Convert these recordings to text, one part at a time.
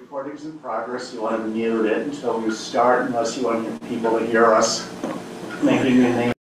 recording's in progress. You want to mute it until we start, unless you want people to hear us making your name.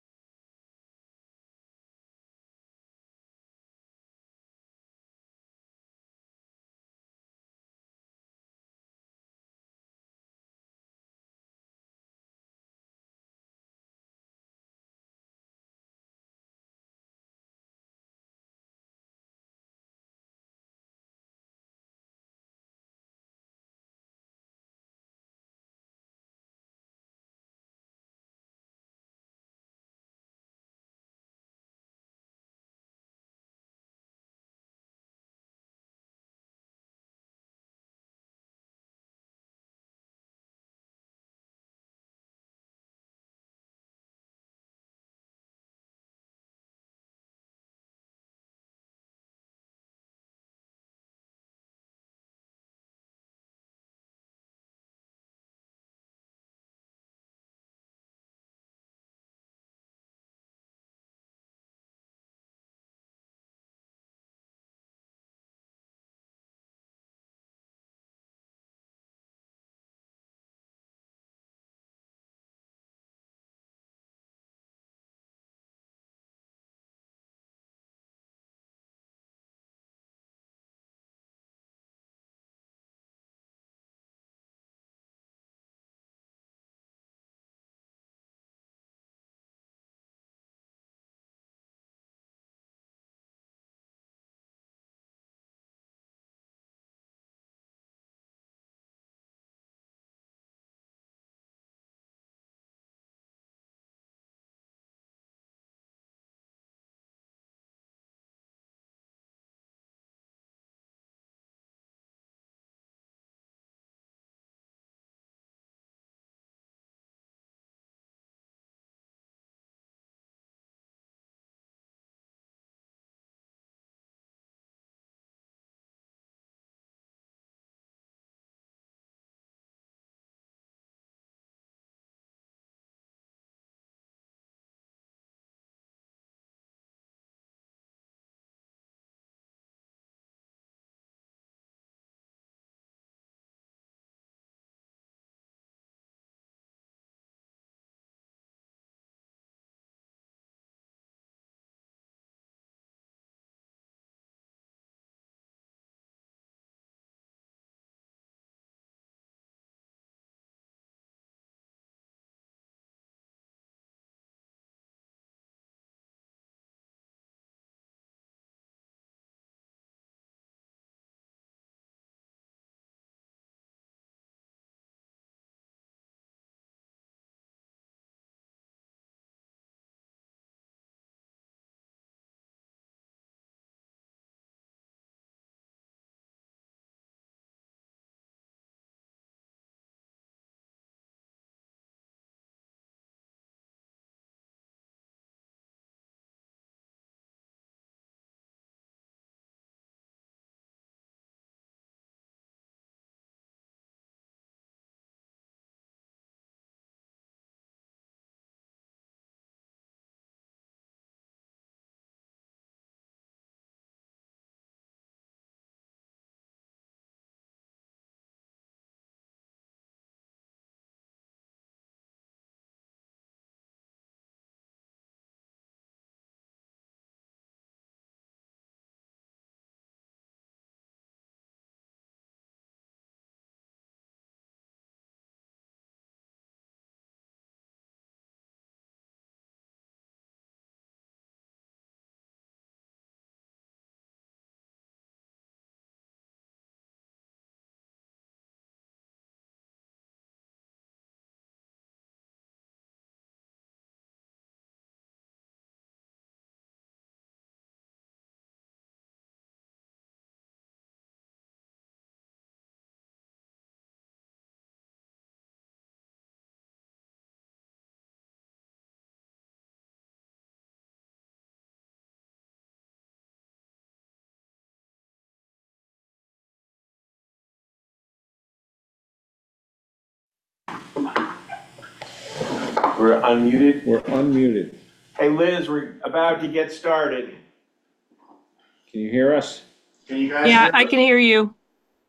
We're unmuted. We're unmuted. Hey Liz, we're about to get started. Can you hear us? Can you guys Yeah, hear I me? can hear you.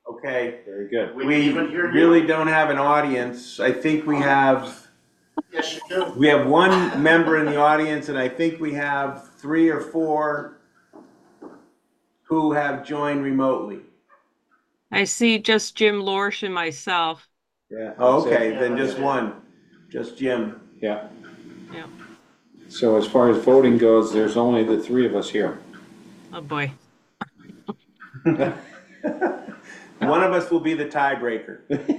Okay. Very good. We can We even hear you. really don't have an audience. I think we have Yes, you do. one member in the audience, and I think we have 3 or 4 who have joined remotely. I see just Jim Lorsch and myself. Yeah. Oh, that's it. okay, then just one, just Jim. Yeah. Yeah. So as far as voting goes, there's only the 3 of us here. Oh, boy. One of us will be the tiebreaker.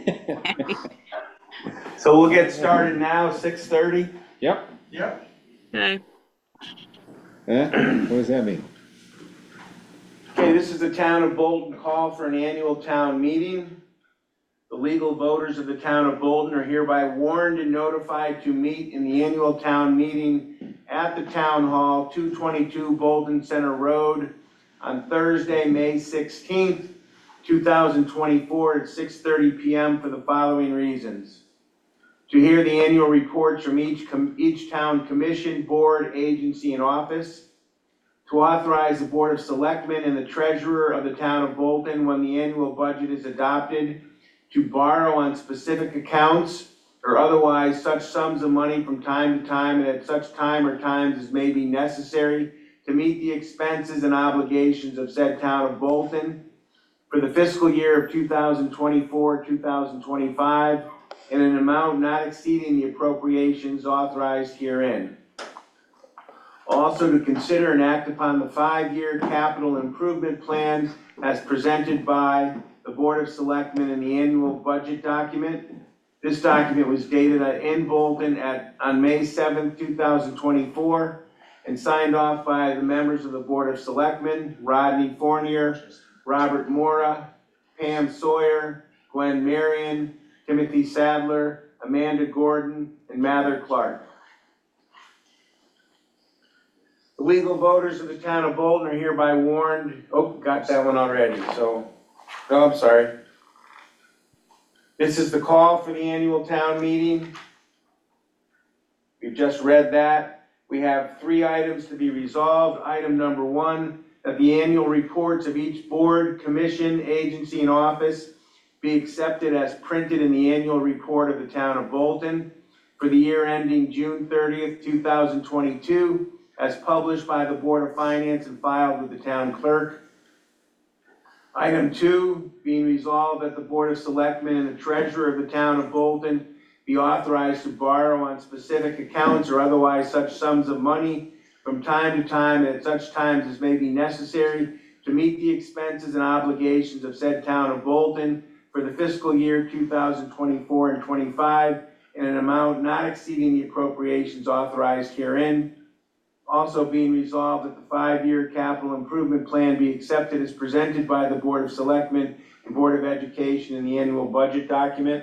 So we'll get started now, 6:30. Yep. Yep. Okay. What does that mean? Okay, this is the Town of Bolton call for an annual town meeting. The legal voters of the Town of Bolton are hereby warned and notified to meet in the annual town meeting at the Town Hall, 222 Bolton Center Road, on Thursday, May 16th, 2024 at 6:30 PM for the following reasons. To hear the annual reports from each town commission, board, agency, and office. To authorize the Board of Selectmen and the Treasurer of the Town of Bolton, when the annual budget is adopted, to borrow on specific accounts or otherwise such sums of money from time to time and at such time or times as may be necessary to meet the expenses and obligations of said Town of Bolton for the fiscal year of 2024, 2025, in an amount not exceeding the appropriations authorized herein. Also to consider and act upon the 5-year capital improvement plan as presented by the Board of Selectmen in the annual budget document. This document was dated in Bolton on May 7th, 2024, and signed off by the members of the Board of Selectmen, Rodney Fournier, Robert Mora, Pam Sawyer, Gwen Marion, Timothy Sadler, Amanda Gordon, and Mather Clark. The legal voters of the Town of Bolton are hereby warned, got that one already, so, no, I'm sorry. This is the call for the annual town meeting. We've just read that. We have 3 items to be resolved. Item number 1, that the annual reports of each board, commission, agency, and office be accepted as printed in the annual report of the Town of Bolton for the year ending June 30th, 2022, as published by the Board of Finance and filed with the town clerk. Item 2, being resolved that the Board of Selectmen and the Treasurer of the Town of Bolton be authorized to borrow on specific accounts or otherwise such sums of money from time to time and at such times as may be necessary to meet the expenses and obligations of said Town of Bolton for the fiscal year 2024 and 25 in an amount not exceeding the appropriations authorized herein. Also being resolved that the 5-year capital improvement plan be accepted as presented by the Board of Selectmen and Board of Education in the annual budget document.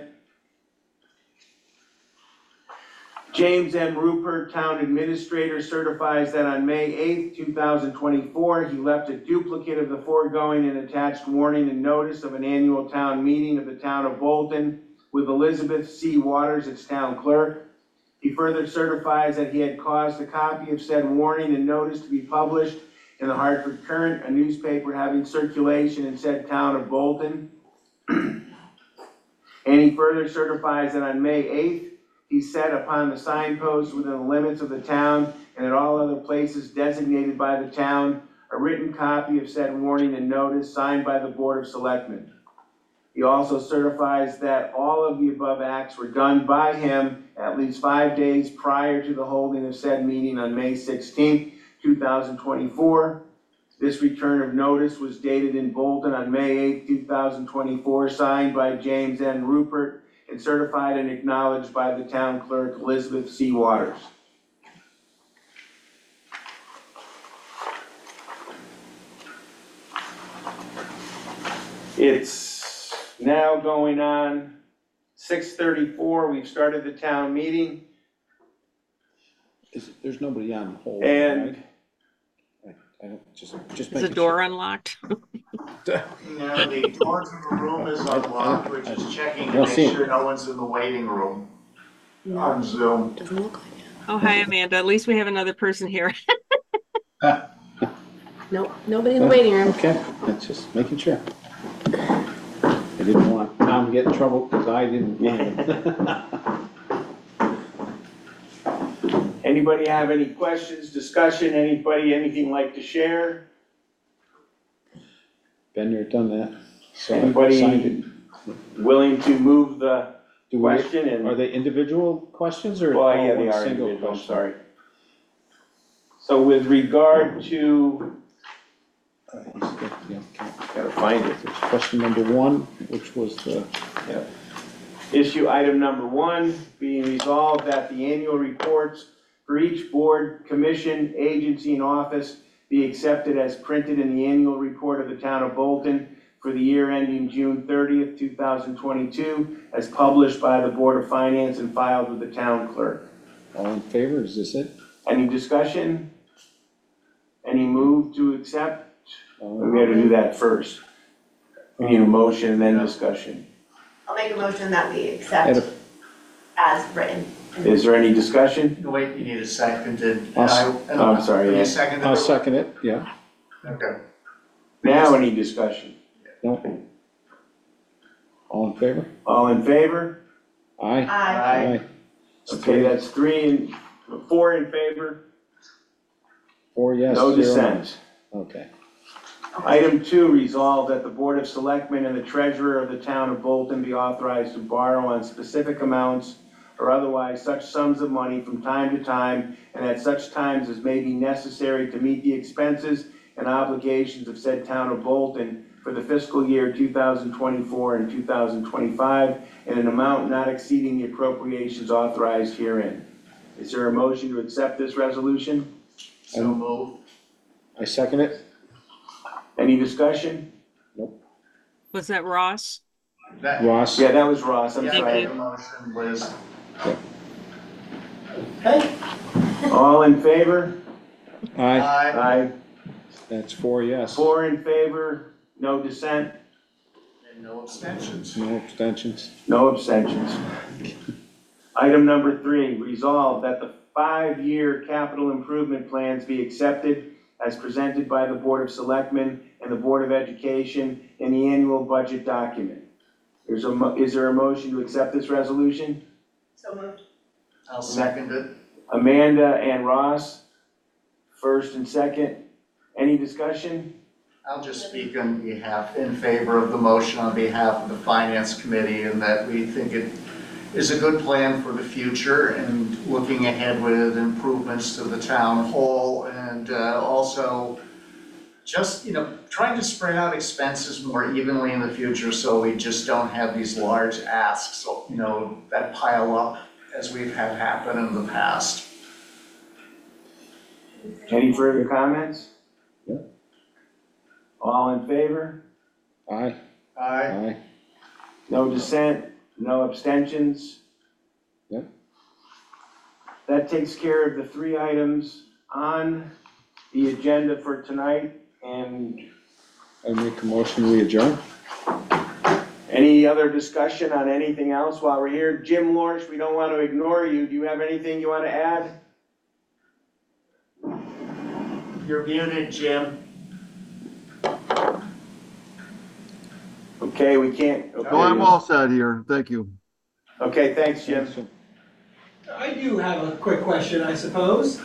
James M. Rupert, Town Administrator, certifies that on May 8th, 2024, he left a duplicate of the foregoing and attached warning and notice of an annual town meeting of the Town of Bolton with Elizabeth C. Waters, its town clerk. He further certifies that he had caused a copy of said warning and notice to be published in the Hartford Courant, a newspaper having circulation in said Town of Bolton. And he further certifies that on May 8th, he set upon the signposts within the limits of the town and at all other places designated by the town, a written copy of said warning and notice signed by the Board of Selectmen. He also certifies that all of the above acts were done by him at least 5 days prior to the holding of said meeting on May 16th, 2024. This return of notice was dated in Bolton on May 8th, 2024, signed by James N. Rupert, and certified and acknowledged by the town clerk, Elizabeth C. Waters. It's now going on 6:34. We've started the town meeting, There's nobody on hold, and right? I don't, just Is the making door unlocked? No, the door to the room is unlocked, we're just checking to Don't make see it. sure no one's in the waiting room on Zoom. Doesn't look like it. Oh, hi, Amanda. At least we have another person here. Nope, nobody in the waiting room. Okay, that's just making sure. I didn't want Tom to get in trouble because I didn't plan it. Anybody have any questions, discussion, anybody, anything like to share? Been there, done that. So I Anybody signed it. willing to move the Do we, question and? are they individual questions or Well, all yeah, they one are single individual, I'm question? sorry. So with regard to, Yeah, okay. gotta find it. There's question number 1, which was the, Issue item number 1, being resolved that the annual reports for each board, commission, agency, and office be accepted as printed in the annual report of the town of Bolton for the year ending June 30th, 2022, as published by the Board of Finance and filed with the town clerk. all in favor, is this it? Any discussion? Any move to accept? All We gotta do that first. We need a motion and then discussion. I'll make a motion that we Ed- accept as written. Is there any discussion? No, wait, you need a seconded. I'm sorry, You yeah. seconded I'll it? second it, yeah. Okay. Now any discussion? No. All in favor? All in favor? Aye. Aye. Okay, that's 4 in favor, 4 yes, no 0 dissent. Okay. Item 2, resolve that the Board of Selectmen and the Treasurer of the Town of Bolton be authorized to borrow on specific amounts or otherwise such sums of money from time to time and at such times as may be necessary to meet the expenses and obligations of said Town of Bolton for the fiscal year 2024 and 2025 in an amount not exceeding the appropriations authorized herein. Is there a motion to accept this resolution? So moved. I second it? Any discussion? Was that Ross? That, Ross? Yeah, that was Ross, I'm yeah, Thank sorry. you. the motion was, All in favor? Aye. aye, Aye. That's 4 yes. 4 in favor, no dissent, and no abstentions. No abstentions. no abstentions. Item number 3, resolve that the 5-year capital improvement plans be accepted as presented by the Board of Selectmen and the Board of Education in the annual budget document. Is there a motion to accept this resolution? So moved. I'll second it. Amanda and Ross, first and second. Any discussion? I'll just speak on behalf, in favor of the motion on behalf of the Finance Committee, and that we think it is a good plan for the future and looking ahead with improvements to the town hall and also just, trying to spread out expenses more evenly in the future so we just don't have these large asks, that pile up as we've had happen in the past. Any further comments? Yeah. All in favor? Aye. Aye. Aye. No dissent, no abstentions? Yep. That takes care of the 3 items on the agenda for tonight, and I make a motion, we adjourn? any other discussion on anything else while we're here? Jim Lorsch, we don't want to ignore you. Do you have anything you want to add? You're muted, Jim. Okay, we can't. No, I'm all set here. Thank you. Okay, thanks, Jim. I do have a quick question, I suppose.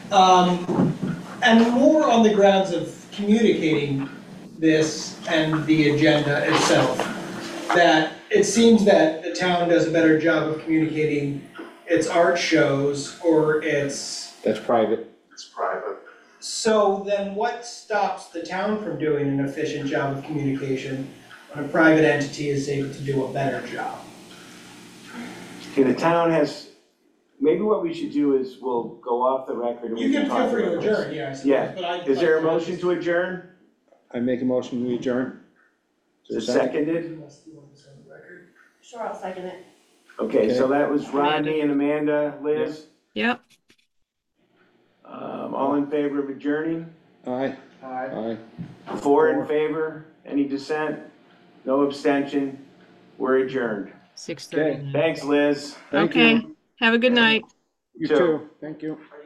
And more on the grounds of communicating this and the agenda itself. That it seems that the town does a better job of communicating its art shows or its... That's private. It's private. So then what stops the town from doing an efficient job of communication when a private entity is able to do a better job? Okay, the town has, maybe what we should do is we'll go off the record and we You can can talk feel free to about this. adjourn, yeah, I suppose, Yeah. but I'd Is there a like to- motion to adjourn? I make a motion, we adjourn? Is it seconded? Unless you want this on the record. Sure, I'll second it. Okay, so that was Rodney and Amanda, Liz. Yep. All in favor of adjourning? Aye. Aye. Aye. 4 in favor, any dissent? No abstention? We're adjourned. 6:30. Thanks, Liz. Thank Okay, you. have a good night. You Too. too. Thank you.